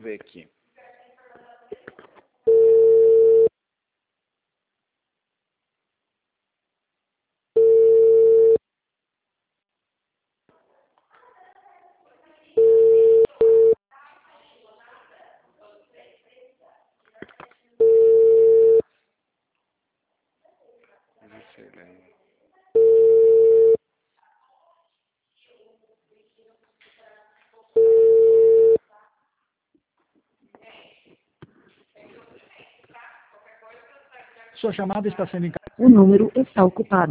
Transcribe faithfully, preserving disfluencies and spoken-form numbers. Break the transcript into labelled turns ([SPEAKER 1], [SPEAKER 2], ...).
[SPEAKER 1] ver aqui.
[SPEAKER 2] Sua chamada está sendo encaminhada.
[SPEAKER 3] O número está ocupado.